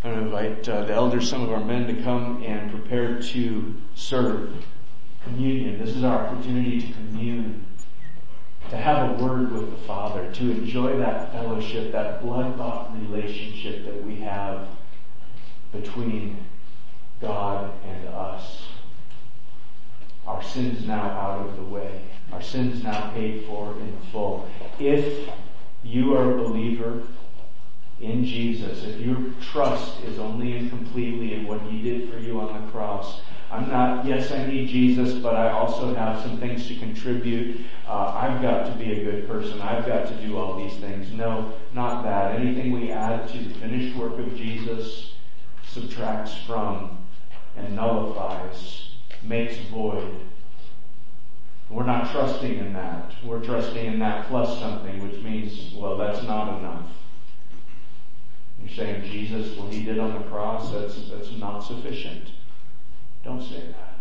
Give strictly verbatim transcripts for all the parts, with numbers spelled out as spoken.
I'm going to invite uh, the elders, some of our men, to come and prepare to serve communion. This is our opportunity to commune, to have a word with the Father, to enjoy that fellowship, that blood-bought relationship that we have between God and us. Our sins now out of the way. Our sins now paid for in full. If you are a believer in Jesus, if your trust is only and completely in what He did for you on the cross, I'm not, yes, I need Jesus, but I also have some things to contribute. Uh, I've got to be a good person. I've got to do all these things. No, not that. Anything we add to the finished work of Jesus subtracts from and nullifies, makes void. We're not trusting in that. We're trusting in that plus something, which means, well, that's not enough. You're saying, Jesus, what He did on the cross, that's, that's not sufficient. Don't say that.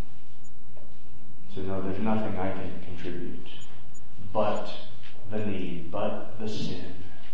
So no, there's nothing I can contribute but the need, but the sin,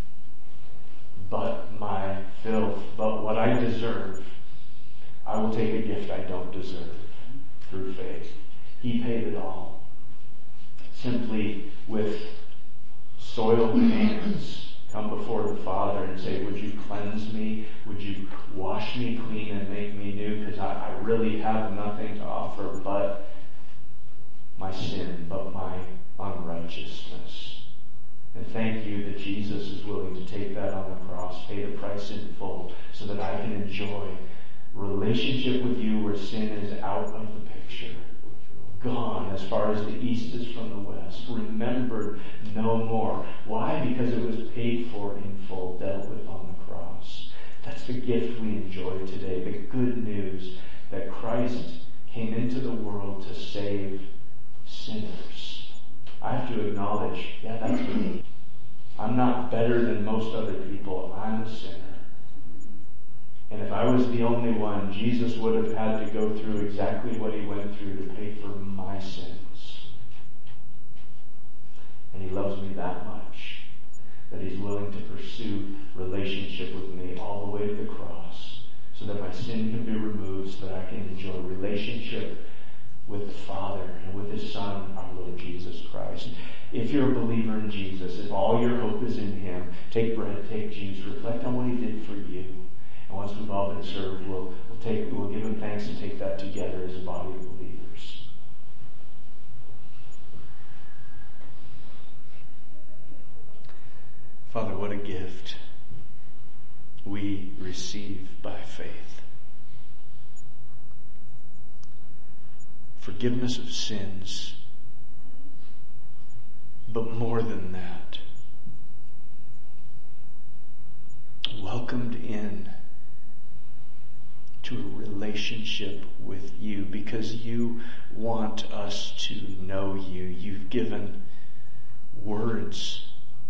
but my filth, but what I deserve. I will take a gift I don't deserve through faith. He paid it all. Simply with soiled hands, come before the Father and say, would you cleanse me? Would you wash me clean and make me new? Because I, I really have nothing to offer but my sin, but my unrighteousness. And thank you that Jesus is willing to take that on the cross, pay the price in full, so that I can enjoy relationship with you where sin is out of the picture. Gone as far as the east is from the west. Remembered no more. Why? Because it was paid for in full, dealt with on the cross. That's the gift we enjoy today. The good news that Christ came into the world to save sinners. I have to acknowledge, yeah, that's me. I'm not better than most other people. I'm a sinner. And if I was the only one, Jesus would have had to go through exactly what He went through to pay for my sins. And He loves me that much that He's willing to pursue relationship with me all the way to the cross so that my sin can be removed, so that I can enjoy relationship with the Father and with His Son, our Lord Jesus Christ. If you're a believer in Jesus, if all your hope is in Him, take bread, take juice, reflect on what He did for you. And once we've all been served, we'll, we'll take, we'll give Him thanks and take that together as a body of believers. Father, what a gift we receive by faith. Forgiveness of sins, but more than that, welcomed in to a relationship with you because you want us to know you. You've given words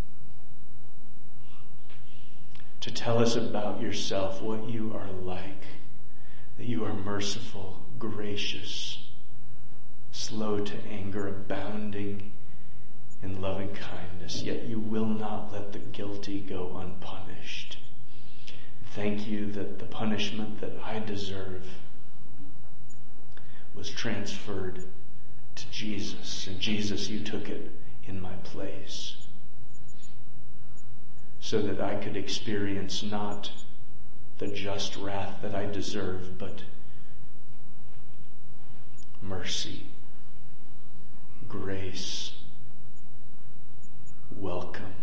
to tell us about yourself, what you are like, that you are merciful, gracious, slow to anger, abounding in loving kindness, yet you will not let the guilty go unpunished. Thank you that the punishment that I deserve was transferred to Jesus. And Jesus, you took it in my place so that I could experience not the just wrath that I deserve, but mercy, grace, welcome,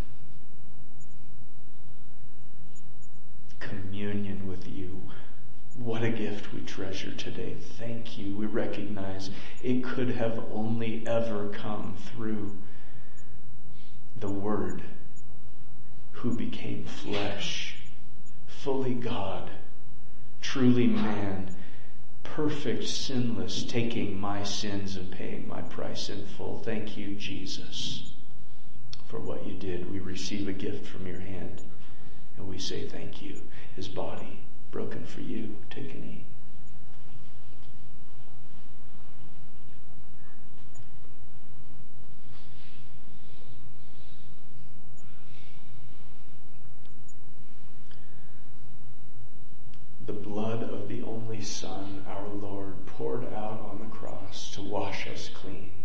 communion with you. What a gift we treasure today. Thank you. We recognize it could have only ever come through the Word who became flesh, fully God, truly man, perfect, sinless, taking my sins and paying my price in full. Thank you, Jesus, for what you did. We receive a gift from your hand, and we say thank you. His body broken for you. Take and eat. only Son, our Lord, poured out on the cross to wash us clean.